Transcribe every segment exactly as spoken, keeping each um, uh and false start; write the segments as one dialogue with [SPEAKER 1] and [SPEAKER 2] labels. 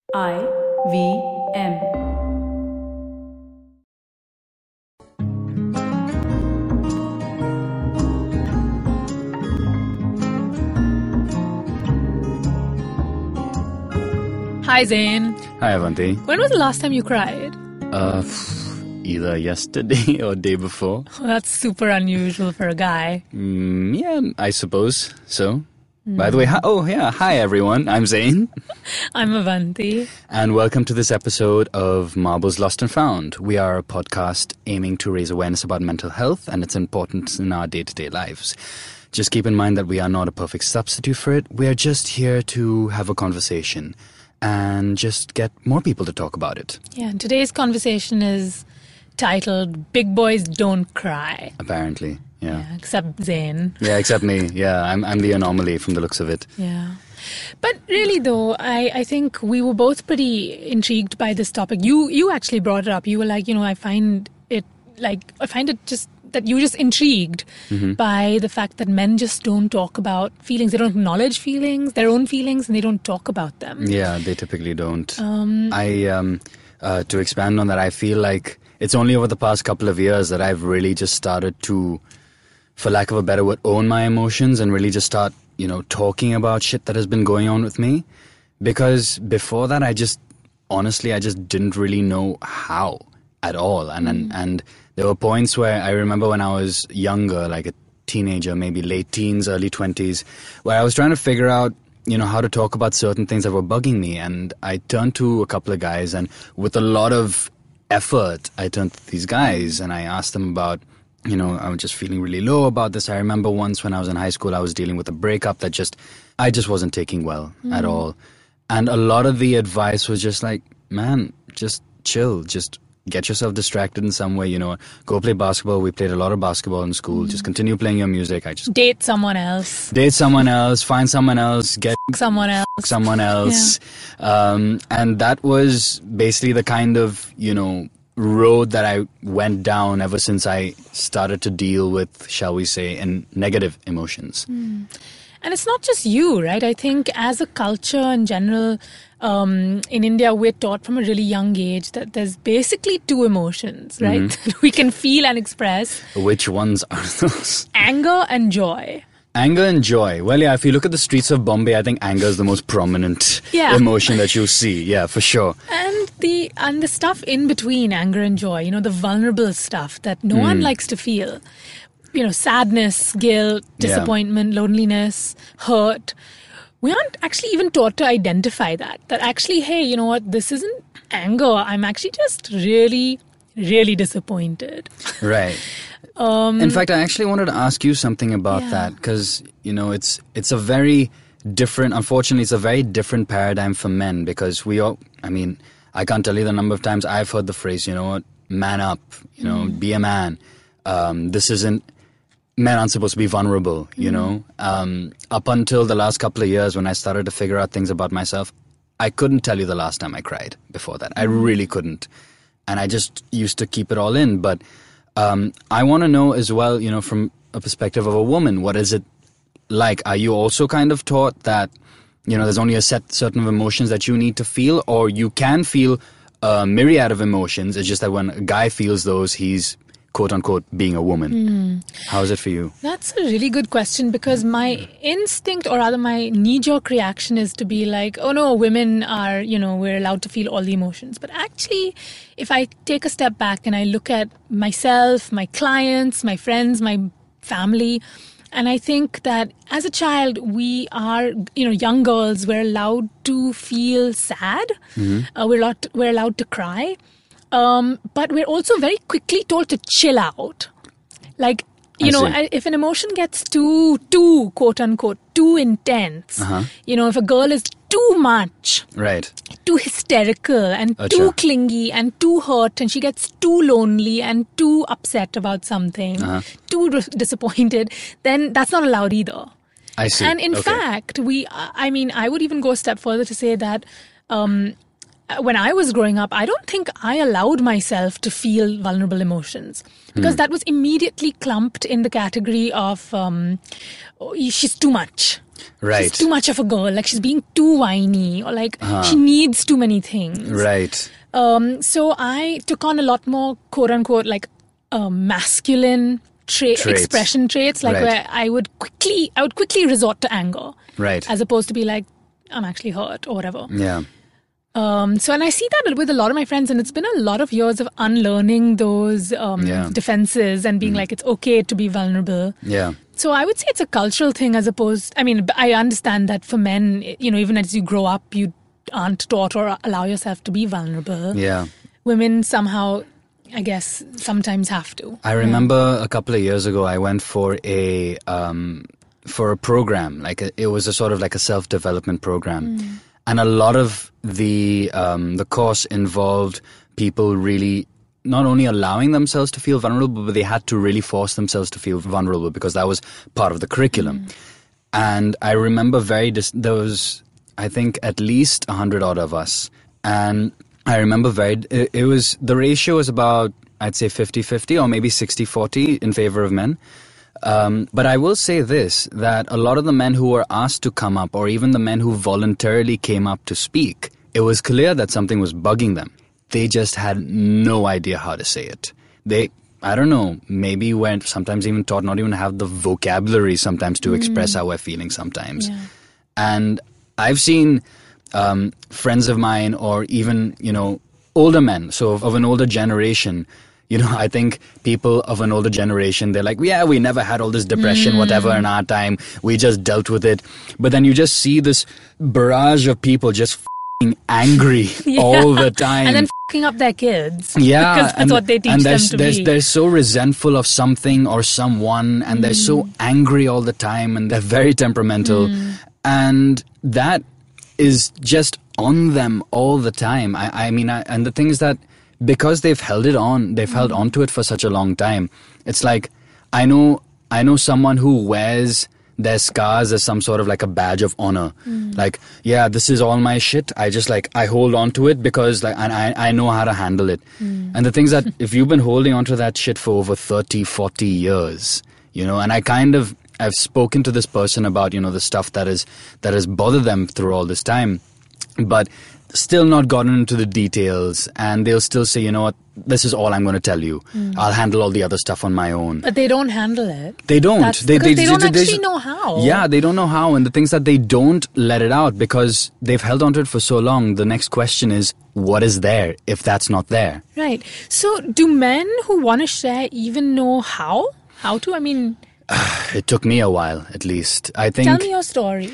[SPEAKER 1] I V M.
[SPEAKER 2] Hi, Zain.
[SPEAKER 3] Hi, Avanti.
[SPEAKER 2] When was the last time you cried?
[SPEAKER 3] Uh, either yesterday or day before.
[SPEAKER 2] Well, that's super unusual for a guy.
[SPEAKER 3] Mm, yeah, I suppose so. Mm. By the way, hi- oh yeah, hi everyone. I'm Zain.
[SPEAKER 2] I'm Avanti.
[SPEAKER 3] And welcome to this episode of Marbles Lost and Found. We are a podcast aiming to raise awareness about mental health and its importance in our day-to-day lives. Just keep in mind that we are not a perfect substitute for it. We are just here to have a conversation and just get more people to talk about it.
[SPEAKER 2] Yeah, and today's conversation is titled Big Boys Don't Cry.
[SPEAKER 3] Apparently, yeah.
[SPEAKER 2] Yeah, except Zain.
[SPEAKER 3] Yeah, except me. Yeah, I'm I'm the anomaly from the looks of it.
[SPEAKER 2] Yeah. But really, though, I, I think we were both pretty intrigued by this topic. You you actually brought it up. You were like, you know, I find it, like, I find it just that you were just intrigued mm-hmm. by the fact that men just don't talk about feelings. They don't acknowledge feelings, their own feelings, and they don't talk about them.
[SPEAKER 3] Yeah, they typically don't. Um, I, um, uh, to expand on that, I feel like it's only over the past couple of years that I've really just started to, for lack of a better word, own my emotions and really just start, you know, talking about shit that has been going on with me. Because before that, I just, honestly, I just didn't really know how at all. And, mm. and, and there were points where I remember when I was younger, like a teenager, maybe late teens, early twenties, where I was trying to figure out, you know, how to talk about certain things that were bugging me. And I turned to a couple of guys, and with a lot of effort, I turned to these guys and I asked them about, you know, I was just feeling really low about this. I remember once when I was in high school, I was dealing with a breakup that just, I just wasn't taking well mm. at all. And a lot of the advice was just like, man, just chill, just get yourself distracted in some way, you know, go play basketball. We played a lot of basketball in school. Mm. Just continue playing your music. I just
[SPEAKER 2] date someone else.
[SPEAKER 3] Date someone else, find someone else, get
[SPEAKER 2] someone else.
[SPEAKER 3] Someone else. Yeah. Um, and that was basically the kind of, you know, road that I went down ever since I started to deal with, shall we say, in negative emotions.
[SPEAKER 2] Mm. And it's not just you, right? I think as a culture in general, um, in India, we're taught from a really young age that there's basically two emotions, right? Mm-hmm. That we can feel and express.
[SPEAKER 3] Which ones are those?
[SPEAKER 2] Anger and joy.
[SPEAKER 3] Anger and joy. Well, yeah, if you look at the streets of Bombay, I think anger is the most prominent yeah. emotion that you'll see. Yeah, for sure.
[SPEAKER 2] And the and the stuff in between anger and joy, you know, the vulnerable stuff that no mm. one likes to feel. You know, sadness, guilt, disappointment, yeah. loneliness, hurt. We aren't actually even taught to identify that. That actually, hey, you know what, this isn't anger. I'm actually just really, really disappointed.
[SPEAKER 3] Right. Um, in fact, I actually wanted to ask you something about yeah. that because, you know, it's it's a very different, unfortunately, it's a very different paradigm for men because we all, I mean, I can't tell you the number of times I've heard the phrase, you know what, man up, you know, mm. be a man. Um, this isn't, men aren't supposed to be vulnerable, you mm. know. Um, up until the last couple of years when I started to figure out things about myself, I couldn't tell you the last time I cried before that. I really couldn't. And I just used to keep it all in. But um, I want to know as well, you know, from a perspective of a woman, what is it like? Are you also kind of taught that, you know, there's only a set certain of emotions that you need to feel, or you can feel a myriad of emotions? It's just that when a guy feels those, he's quote-unquote being a woman. Mm. How is it for you?
[SPEAKER 2] That's a really good question because my instinct, or rather my knee-jerk reaction, is to be like, oh no, women are, you know, we're allowed to feel all the emotions. But actually, if I take a step back and I look at myself, my clients, my friends, my family, and I think that as a child, we are, you know, young girls, we're allowed to feel sad. Mm-hmm. Uh, we're, allowed to, we're allowed to cry. Um, but we're also very quickly told to chill out. Like, you I know, see. if an emotion gets too, too, quote unquote, too intense, uh-huh. you know, if a girl is too much,
[SPEAKER 3] right,
[SPEAKER 2] too hysterical and Achha. too clingy and too hurt, and she gets too lonely and too upset about something, uh-huh. too r- disappointed, then that's not allowed either.
[SPEAKER 3] I see.
[SPEAKER 2] And in
[SPEAKER 3] okay.
[SPEAKER 2] fact, we, I mean, I would even go a step further to say that, um, when I was growing up, I don't think I allowed myself to feel vulnerable emotions because mm. that was immediately clumped in the category of um, oh, she's too much.
[SPEAKER 3] Right.
[SPEAKER 2] She's too much of a girl. Like she's being too whiny, or like uh-huh. she needs too many things.
[SPEAKER 3] Right.
[SPEAKER 2] Um, so I took on a lot more quote unquote like uh, masculine tra- traits. expression traits, like right. where I would quickly, I would quickly resort to anger.
[SPEAKER 3] Right.
[SPEAKER 2] As opposed to be like, I'm actually hurt or whatever.
[SPEAKER 3] Yeah.
[SPEAKER 2] Um, so, and I see that with a lot of my friends, and it's been a lot of years of unlearning those um,
[SPEAKER 3] yeah.
[SPEAKER 2] defenses and being mm. like, it's okay to be vulnerable.
[SPEAKER 3] Yeah.
[SPEAKER 2] So I would say it's a cultural thing as opposed, I mean, I understand that for men, you know, even as you grow up, you aren't taught or allow yourself to be vulnerable.
[SPEAKER 3] Yeah.
[SPEAKER 2] Women somehow, I guess, sometimes have to.
[SPEAKER 3] I remember yeah. a couple of years ago, I went for a, um, for a program, like a, it was a sort of like a self-development program. Mm. And a lot of the um, the course involved people really not only allowing themselves to feel vulnerable, but they had to really force themselves to feel vulnerable because that was part of the curriculum. Mm. And I remember very, dis- there was, I think, at least a hundred odd of us. And I remember very, it, it was, the ratio was about, I'd say fifty-fifty or maybe sixty-forty in favor of men. Um, but I will say this, that a lot of the men who were asked to come up, or even the men who voluntarily came up to speak, it was clear that something was bugging them. They just had no idea how to say it. They, I don't know, maybe were sometimes even taught not even have the vocabulary sometimes to mm. express how we're feeling sometimes. Yeah. And I've seen um, friends of mine, or even, you know, older men, so of, of an older generation. You know, I think people of an older generation, they're like, yeah, we never had all this depression, mm. whatever, in our time. We just dealt with it. But then you just see this barrage of people just f***ing angry yeah. all the time.
[SPEAKER 2] And then f***ing up their kids.
[SPEAKER 3] Yeah.
[SPEAKER 2] Because that's
[SPEAKER 3] and,
[SPEAKER 2] what they teach
[SPEAKER 3] and
[SPEAKER 2] them to
[SPEAKER 3] they're,
[SPEAKER 2] be.
[SPEAKER 3] They're so resentful of something or someone, and mm. they're so angry all the time, and they're very temperamental. Mm. And that is just on them all the time. I, I mean, I, and the thing is that because they've held it on, they've mm. held on to it for such a long time. It's like, I know, I know someone who wears their scars as some sort of like a badge of honor. Mm. Like, yeah, this is all my shit. I just like, I hold on to it because like, and I, I know how to handle it. Mm. And the things that if you've been holding on to that shit for over thirty, forty years, you know, and I kind of, I've spoken to this person about, you know, the stuff that is, that has bothered them through all this time, but still not gotten into the details, and they'll still say, you know what, this is all I'm going to tell you. Mm. I'll handle all the other stuff on my own.
[SPEAKER 2] But they don't handle it.
[SPEAKER 3] They don't.
[SPEAKER 2] That's
[SPEAKER 3] they,
[SPEAKER 2] they, they don't
[SPEAKER 3] they,
[SPEAKER 2] actually
[SPEAKER 3] they,
[SPEAKER 2] know how.
[SPEAKER 3] Yeah, they don't know how. And the things that they don't let it out because they've held on to it for so long, the next question is, what is there if that's not there?
[SPEAKER 2] Right. So do men who want to share even know how? How to? I mean...
[SPEAKER 3] It took me a while, at least. I think.
[SPEAKER 2] Tell me your story.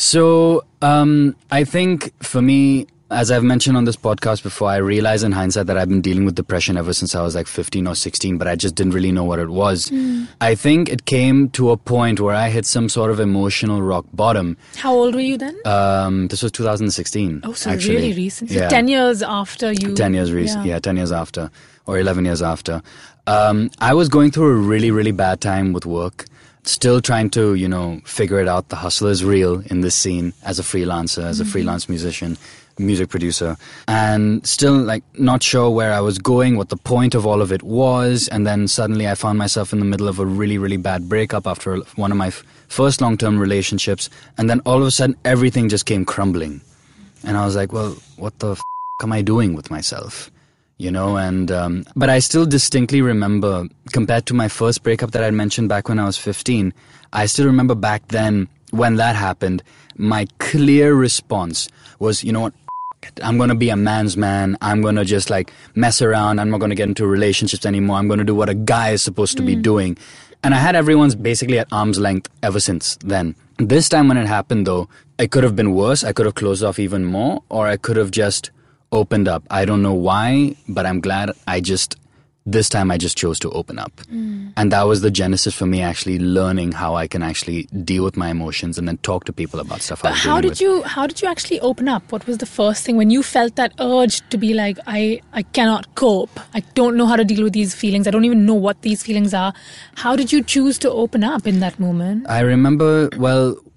[SPEAKER 3] So, um, I think for me, as I've mentioned on this podcast before, I realized in hindsight that I've been dealing with depression ever since I was like fifteen or sixteen, but I just didn't really know what it was. Mm. I think it came to a point where I hit some sort of emotional rock bottom.
[SPEAKER 2] How old were you then?
[SPEAKER 3] Um, this was two thousand sixteen.
[SPEAKER 2] Oh, so
[SPEAKER 3] actually.
[SPEAKER 2] really recent. So
[SPEAKER 3] yeah.
[SPEAKER 2] ten years after you...
[SPEAKER 3] ten years recent. Yeah. yeah, ten years after, or eleven years after. Um, I was going through a really, really bad time with work. Still trying to, you know, figure it out. The hustle is real in this scene as a freelancer, as mm-hmm. a freelance musician, music producer, and still like not sure where I was going, what the point of all of it was. And then suddenly I found myself in the middle of a really, really bad breakup after one of my f- first long-term relationships. And then all of a sudden everything just came crumbling. And I was like, well, what the f- am I doing with myself? You know, and, um, but I still distinctly remember, compared to my first breakup that I mentioned back when I was fifteen, I still remember back then when that happened, my clear response was, you know what, f- it. I'm going to be a man's man. I'm going to just like mess around. I'm not going to get into relationships anymore. I'm going to do what a guy is supposed to mm. be doing. And I had everyone's basically at arm's length ever since then. This time when it happened though, it could have been worse. I could have closed off even more, or I could have just opened up. I don't know why, but I'm glad I just, this time I just chose to open up. Mm. And that was the genesis for me actually learning how I can actually deal with my emotions and then talk to people about stuff I was
[SPEAKER 2] how did
[SPEAKER 3] with.
[SPEAKER 2] you how did you actually open up? What was the first thing when you felt that urge to be like, I, I cannot cope. I don't know how to deal with these feelings. I don't even know what these feelings are. How did you choose to open up in that moment?
[SPEAKER 3] I remember, well,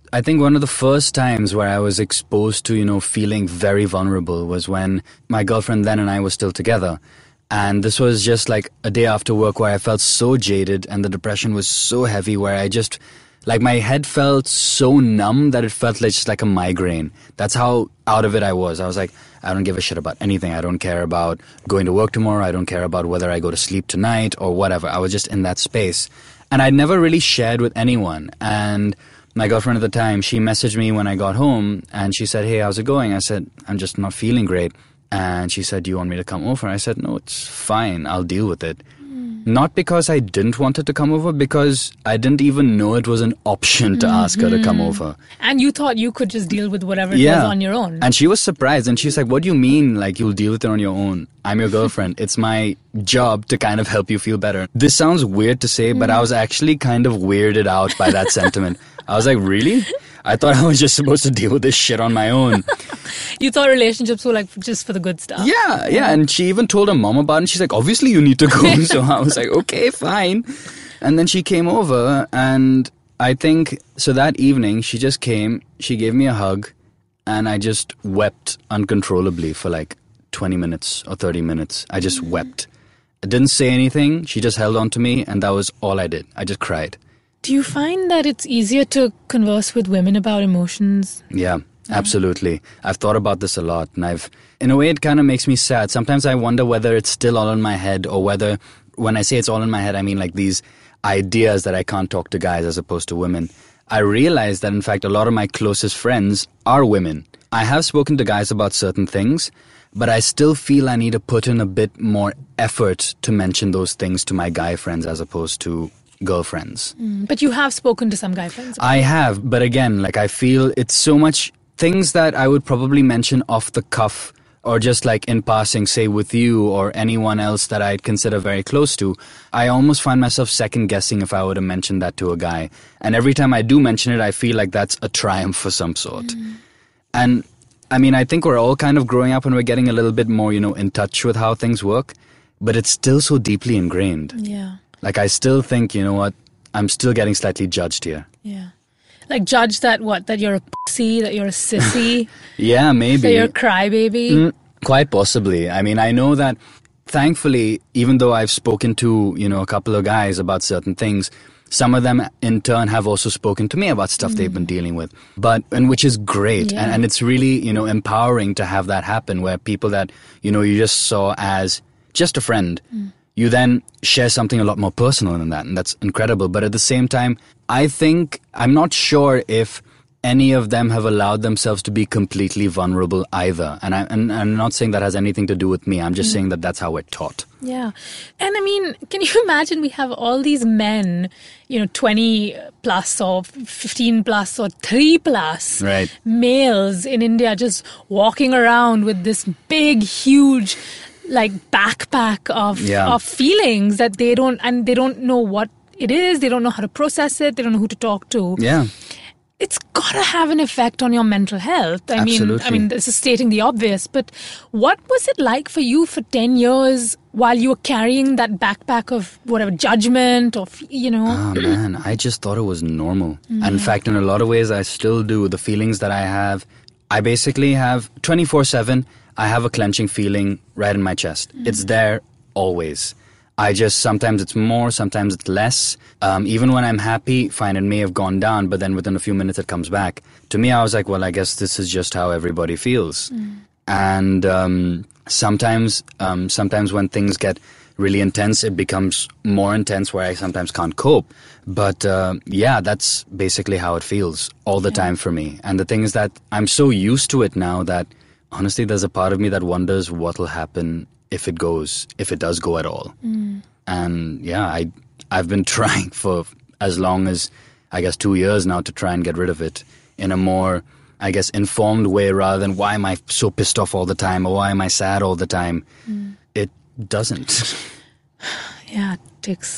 [SPEAKER 3] I think one of the first times where I was exposed to, you know, feeling very vulnerable was when my girlfriend then and I were still together. And this was just like a day after work where I felt so jaded and the depression was so heavy where I just, like my head felt so numb that it felt like just like a migraine. That's how out of it I was. I was like, I don't give a shit about anything. I don't care about going to work tomorrow. I don't care about whether I go to sleep tonight or whatever. I was just in that space. And I never really shared with anyone. And my girlfriend at the time, she messaged me when I got home and she said, hey, how's it going? I said, I'm just not feeling great. And she said, do you want me to come over? I said, no, it's fine. I'll deal with it. Mm. Not because I didn't want her to come over, because I didn't even know it was an option to mm-hmm. ask her to come over.
[SPEAKER 2] And you thought you could just deal with whatever it
[SPEAKER 3] yeah.
[SPEAKER 2] was on your own.
[SPEAKER 3] And she was surprised. And she's like, what do you mean, like, you'll deal with it on your own? I'm your girlfriend. It's my job to kind of help you feel better. This sounds weird to say, mm. but I was actually kind of weirded out by that sentiment. I was like, really? I thought I was just supposed to deal with this shit on my own.
[SPEAKER 2] You thought relationships were like just for the good stuff.
[SPEAKER 3] Yeah, yeah. And she even told her mom about it. And she's like, obviously you need to go. So I was like, okay, fine. And then she came over. And I think, so that evening, she just came. She gave me a hug. And I just wept uncontrollably for like twenty minutes or thirty minutes. I just mm-hmm. wept. I didn't say anything. She just held on to me. And that was all I did. I just cried.
[SPEAKER 2] Do you find that it's easier to converse with women about emotions?
[SPEAKER 3] Yeah, absolutely. I've thought about this a lot, and I've, in a way, it kind of makes me sad. Sometimes I wonder whether it's still all in my head, or whether, when I say it's all in my head, I mean like these ideas that I can't talk to guys as opposed to women. I realize that, in fact, a lot of my closest friends are women. I have spoken to guys about certain things, but I still feel I need to put in a bit more effort to mention those things to my guy friends as opposed to girlfriends.
[SPEAKER 2] Mm, but you have spoken to some guy friends about
[SPEAKER 3] I
[SPEAKER 2] it.
[SPEAKER 3] have, but again, like I feel it's so much things that I would probably mention off the cuff or just like in passing, say with you or anyone else that I'd consider very close to. I almost find myself second guessing if I were to mention that to a guy. And every time I do mention it, I feel like that's a triumph for some sort. Mm. And I mean, I think we're all kind of growing up and we're getting a little bit more, you know, in touch with how things work, but it's still so deeply ingrained.
[SPEAKER 2] Yeah.
[SPEAKER 3] Like, I still think, you know what, I'm still getting slightly judged here.
[SPEAKER 2] Yeah. Like, judged that what? That you're a pussy, that you're a sissy?
[SPEAKER 3] Yeah, maybe.
[SPEAKER 2] That you're a crybaby?
[SPEAKER 3] Mm, quite possibly. I mean, I know that, thankfully, even though I've spoken to, you know, a couple of guys about certain things, some of them, in turn, have also spoken to me about stuff mm. they've been dealing with. But, and which is great.
[SPEAKER 2] Yeah.
[SPEAKER 3] And, and it's really, you know, empowering to have that happen, where people that, you know, you just saw as just a friend, mm. you then share something a lot more personal than that, and that's incredible. But at the same time, I think, I'm not sure if any of them have allowed themselves to be completely vulnerable either. And, I, and I'm not saying that has anything to do with me. I'm just mm. saying that that's how we're taught.
[SPEAKER 2] Yeah. And I mean, can you imagine we have all these men, you know, twenty plus or fifteen plus or three plus
[SPEAKER 3] right.
[SPEAKER 2] males in India just walking around with this big, huge like backpack of
[SPEAKER 3] yeah.
[SPEAKER 2] of feelings that they don't, and they don't know what it is, they don't know how to process it, they don't know who to talk to.
[SPEAKER 3] Yeah.
[SPEAKER 2] It's got to have an effect on your mental health. I
[SPEAKER 3] Absolutely.
[SPEAKER 2] mean, I mean, this is stating the obvious, but what was it like for you for ten years while you were carrying that backpack of whatever judgment or, you know?
[SPEAKER 3] Oh man, I just thought it was normal. Mm. And in fact, in a lot of ways, I still do. The feelings that I have, I basically have twenty-four seven, I have a clenching feeling right in my chest. Mm. It's there always. I just, sometimes it's more, sometimes it's less. Um, even when I'm happy, fine, it may have gone down, but then within a few minutes it comes back. To me, I was like, well, I guess this is just how everybody feels. Mm. And um, sometimes, um, sometimes when things get really intense, it becomes more intense where I sometimes can't cope. But uh, yeah, that's basically how it feels all the yeah. time for me. And the thing is that I'm so used to it now that honestly, there's a part of me that wonders what will happen if it goes, if it does go at all. Mm. And yeah, I, I've been trying for as long as, I guess, two years now to try and get rid of it in a more, I guess, informed way rather than why am I so pissed off all the time or why am I sad all the time? Mm. It doesn't.
[SPEAKER 2] Yeah, it takes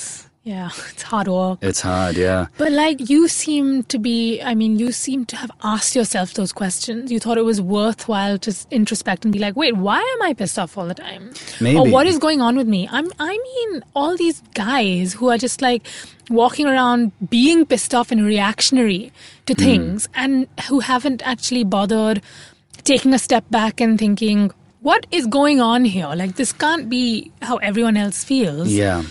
[SPEAKER 2] Yeah, it's hard work.
[SPEAKER 3] It's hard, yeah.
[SPEAKER 2] But like you seem to be, I mean, you seem to have asked yourself those questions. You thought it was worthwhile to introspect and be like, wait, why am I pissed off all the time?
[SPEAKER 3] Maybe.
[SPEAKER 2] Or what is going on with me? I'm, I mean, all these guys who are just like walking around being pissed off and reactionary to things mm. and who haven't actually bothered taking a step back and thinking, what is going on here? Like, this can't be how everyone else feels.
[SPEAKER 3] Yeah.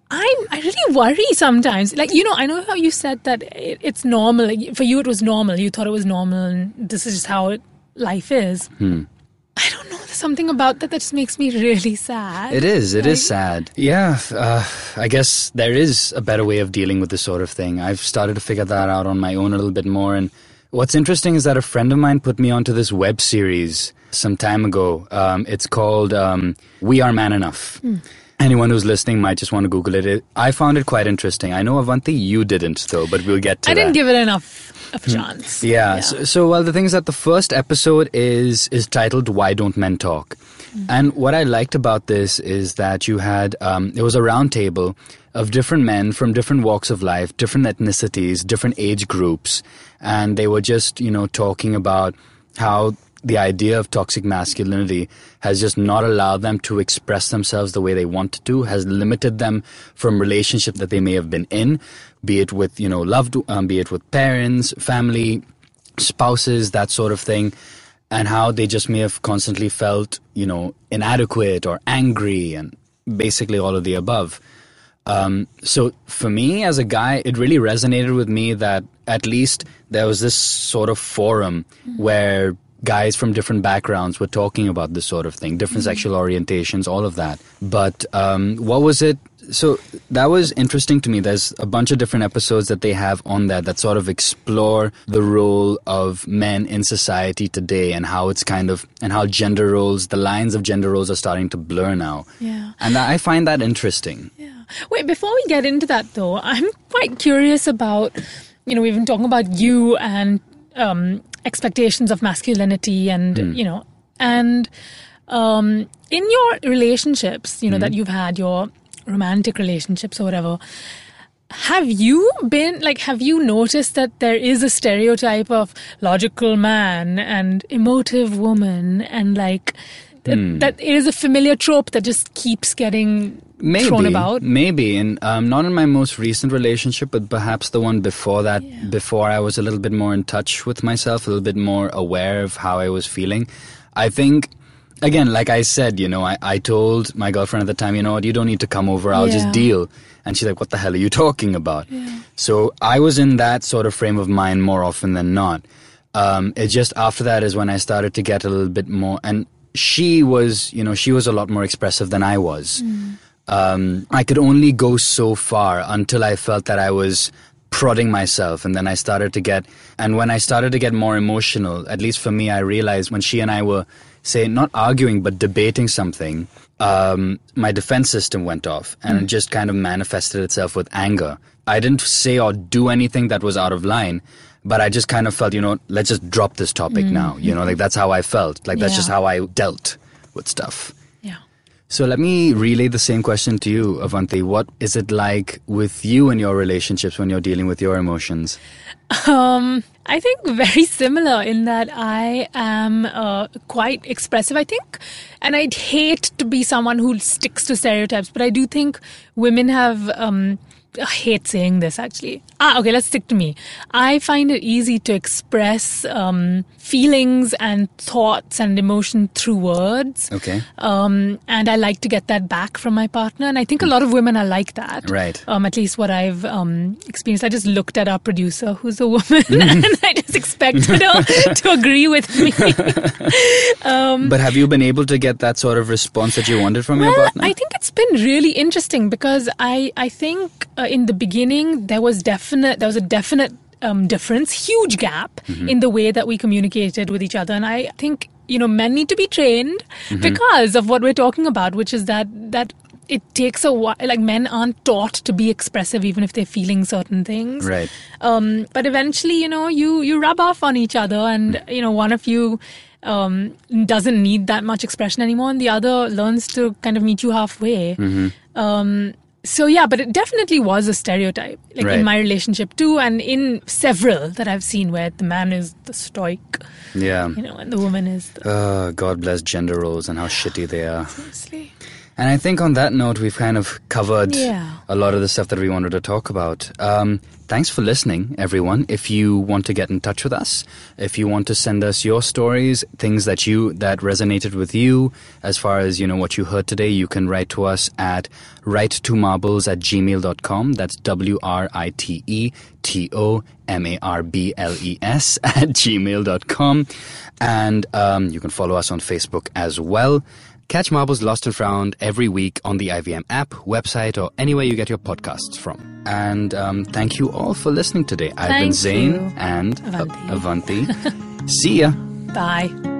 [SPEAKER 2] I I really worry sometimes. Like, you know, I know how you said that it, it's normal. Like, for you, it was normal. You thought it was normal, and this is just how it, life is.
[SPEAKER 3] Hmm.
[SPEAKER 2] I don't know. There's something about that that just makes me really sad.
[SPEAKER 3] It is. It
[SPEAKER 2] like,
[SPEAKER 3] is sad. Yeah. Uh, I guess there is a better way of dealing with this sort of thing. I've started to figure that out on my own a little bit more. And what's interesting is that a friend of mine put me onto this web series some time ago. Um, it's called um, We Are Man Enough. Hmm. Anyone who's listening might just want to Google it. it. I found it quite interesting. I know, Avanti, you didn't, though, but we'll get to
[SPEAKER 2] I
[SPEAKER 3] that.
[SPEAKER 2] I didn't give it enough of a chance.
[SPEAKER 3] Yeah.
[SPEAKER 2] yeah.
[SPEAKER 3] So, so, well, the thing is that the first episode is is titled Why Don't Men Talk? Mm-hmm. And what I liked about this is that you had, um, it was a round table of different men from different walks of life, different ethnicities, different age groups. And they were just, you know, talking about how the idea of toxic masculinity has just not allowed them to express themselves the way they want to, has limited them from relationships that they may have been in, be it with, you know, loved, um, be it with parents, family, spouses, that sort of thing, and how they just may have constantly felt, you know, inadequate or angry and basically all of the above. Um, so for me as a guy, it really resonated with me that at least there was this sort of forum mm-hmm. where guys from different backgrounds were talking about this sort of thing, different mm-hmm. sexual orientations, all of that. But um, what was it? So that was interesting to me. There's a bunch of different episodes that they have on that that sort of explore the role of men in society today and how it's kind of, and how gender roles, the lines of gender roles are starting to blur now.
[SPEAKER 2] Yeah.
[SPEAKER 3] And I find that interesting.
[SPEAKER 2] Yeah. Wait, before we get into that though, I'm quite curious about, you know, we've been talking about you and um, expectations of masculinity and, mm. you know, and um, in your relationships, you know, mm. that you've had, your romantic relationships or whatever, have you been, like, have you noticed that there is a stereotype of logical man and emotive woman and, like, th- mm. that it is a familiar trope that just keeps getting maybe, thrown about?
[SPEAKER 3] Maybe. And um, not in my most recent relationship, but perhaps the one before that, yeah. before I was a little bit more in touch with myself, a little bit more aware of how I was feeling. I think... Again, like I said, you know, I, I told my girlfriend at the time, you know what, you don't need to come over, I'll yeah. just deal. And she's like, what the hell are you talking about? Yeah. So I was in that sort of frame of mind more often than not. Um, it just after that is when I started to get a little bit more, and she was, you know, she was a lot more expressive than I was. Mm. Um, I could only go so far until I felt that I was prodding myself, and then I started to get, and when I started to get more emotional, at least for me, I realized when she and I were, say, not arguing, but debating something, um, my defense system went off and mm. it just kind of manifested itself with anger. I didn't say or do anything that was out of line, but I just kind of felt, you know, let's just drop this topic mm. now. You know, like that's how I felt. Like that's yeah. just how I dealt with stuff.
[SPEAKER 2] Yeah.
[SPEAKER 3] So let me relay the same question to you, Avanti. What is it like with you and your relationships when you're dealing with your emotions?
[SPEAKER 2] Um, I think very similar in that I am uh, quite expressive, I think. And I'd hate to be someone who sticks to stereotypes, but I do think women have... Um, I hate saying this, actually. Ah, okay, let's stick to me. I find it easy to express um, feelings and thoughts and emotion through words.
[SPEAKER 3] Okay.
[SPEAKER 2] Um, and I like to get that back from my partner. And I think a lot of women are like that.
[SPEAKER 3] Right.
[SPEAKER 2] Um, at least what I've um, experienced. I just looked at our producer, who's a woman, and I just expected her to agree with me. um,
[SPEAKER 3] but have you been able to get that sort of response that you wanted from
[SPEAKER 2] well,
[SPEAKER 3] your partner?
[SPEAKER 2] I think it's been really interesting because I, I think... Uh, in the beginning, there was definite there was a definite um, difference, huge gap mm-hmm. in the way that we communicated with each other. And I think, you know, men need to be trained mm-hmm. because of what we're talking about, which is that that it takes a while. Like, men aren't taught to be expressive even if they're feeling certain things.
[SPEAKER 3] Right.
[SPEAKER 2] Um, but eventually, you know, you, you rub off on each other and, mm-hmm. you know, one of you um, doesn't need that much expression anymore and the other learns to kind of meet you halfway. Mm-hmm. Um So yeah, but it definitely was a stereotype, like
[SPEAKER 3] Right.
[SPEAKER 2] in my relationship too, and in several that I've seen where the man is the stoic,
[SPEAKER 3] Yeah.
[SPEAKER 2] you know, and the woman is the...
[SPEAKER 3] Uh, God bless gender roles and how shitty they are.
[SPEAKER 2] Seriously.
[SPEAKER 3] And I think on that note, we've kind of covered
[SPEAKER 2] Yeah.
[SPEAKER 3] a lot of the stuff that we wanted to talk about. Um, thanks for listening, everyone. If you want to get in touch with us, if you want to send us your stories, things that you that resonated with you, as far as you know what you heard today, you can write to us at write to marbles at gmail dot com. That's W R I T E T O M A R B L E S at gmail dot com. And um, you can follow us on Facebook as well. Catch Marbles Lost and Found every week on the I V M app, website, or anywhere you get your podcasts from. And um, thank you all for listening today. I've been
[SPEAKER 2] Thank
[SPEAKER 3] Zain
[SPEAKER 2] you.
[SPEAKER 3] and
[SPEAKER 2] Avanti.
[SPEAKER 3] Avanti. See ya.
[SPEAKER 2] Bye.